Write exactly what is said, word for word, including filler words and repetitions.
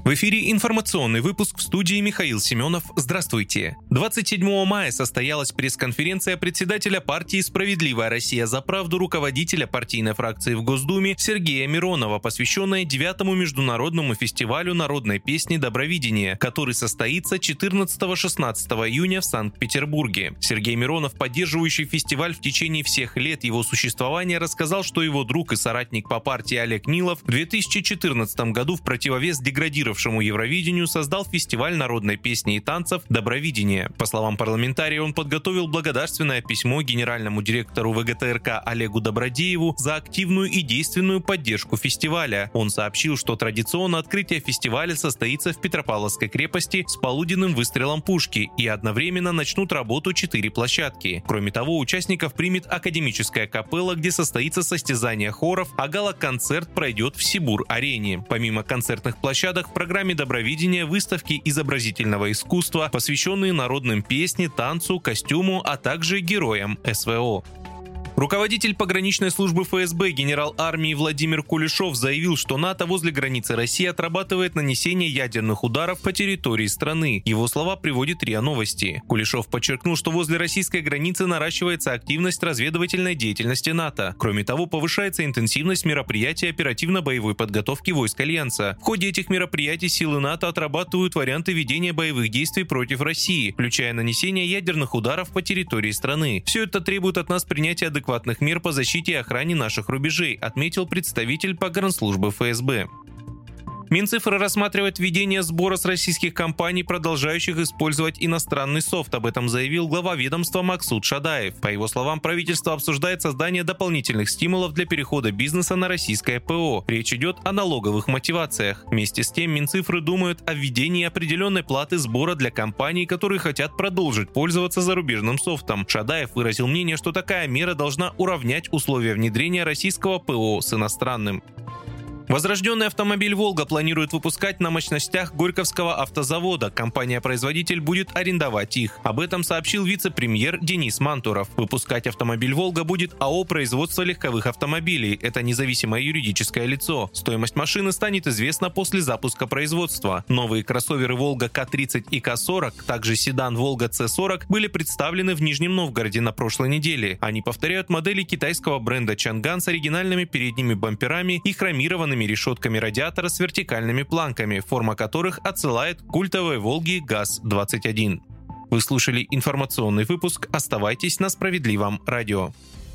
В эфире информационный выпуск, в студии Михаил Семенов. Здравствуйте. двадцать седьмого мая состоялась пресс-конференция председателя партии «Справедливая Россия за правду», руководителя партийной фракции в Госдуме Сергея Миронова, посвященная девятому международному фестивалю народной песни «Добровидение», который состоится четырнадцатого-шестнадцатого июня в Санкт-Петербурге. Сергей Миронов, поддерживающий фестиваль в течение всех лет его существования, рассказал, что его друг и соратник по партии Олег Нилов в две тысячи четырнадцатом году в противовес деградировавшему Евровидению создал фестиваль народной песни и танцев «Добровидение». По словам парламентария, он подготовил благодарственное письмо генеральному директору вэ гэ тэ эр ка Олегу Добродееву за активную и действенную поддержку фестиваля. Он сообщил, что традиционно открытие фестиваля состоится в Петропавловской крепости с полуденным выстрелом пушки, и одновременно начнут работу четыре площадки. Кроме того, участников примет академическая капелла, где состоится состязание хоров, а гала-концерт пройдет в Сибур-арене. Помимо концертных площадок, в программе «Добровидение» выставки изобразительного искусства, посвященные народным песне, танцу, костюму, а также героям эс вэ о. Руководитель пограничной службы эф эс бэ генерал армии Владимир Кулешов заявил, что НАТО возле границы России отрабатывает нанесение ядерных ударов по территории страны. Его слова приводит РИА Новости. Кулешов подчеркнул, что возле российской границы наращивается активность разведывательной деятельности НАТО. Кроме того, повышается интенсивность мероприятий оперативно-боевой подготовки войск Альянса. В ходе этих мероприятий силы НАТО отрабатывают варианты ведения боевых действий против России, включая нанесение ядерных ударов по территории страны. Все это требует от нас принятия адекватных адекватных мер по защите и охране наших рубежей, отметил представитель погранслужбы эф эс бэ. Минцифры рассматривает введение сбора с российских компаний, продолжающих использовать иностранный софт. Об этом заявил глава ведомства Максут Шадаев. По его словам, правительство обсуждает создание дополнительных стимулов для перехода бизнеса на российское пэ о. Речь идет о налоговых мотивациях. Вместе с тем, Минцифры думают о введении определенной платы сбора для компаний, которые хотят продолжить пользоваться зарубежным софтом. Шадаев выразил мнение, что такая мера должна уравнять условия внедрения российского пэ о с иностранным. Возрожденный автомобиль «Волга» планирует выпускать на мощностях Горьковского автозавода. Компания-производитель будет арендовать их. Об этом сообщил вице-премьер Денис Мантуров. Выпускать автомобиль «Волга» будет а о «Производство легковых автомобилей». Это независимое юридическое лицо. Стоимость машины станет известна после запуска производства. Новые кроссоверы «Волга» ка тридцать и ка сорок, также седан «Волга цэ сорок» были представлены в Нижнем Новгороде на прошлой неделе. Они повторяют модели китайского бренда Чанган с оригинальными передними бамперами и хромированными решетками радиатора с вертикальными планками, форма которых отсылает к культовой «Волге» ГАЗ двадцать один. Вы слушали информационный выпуск. Оставайтесь на Справедливом радио.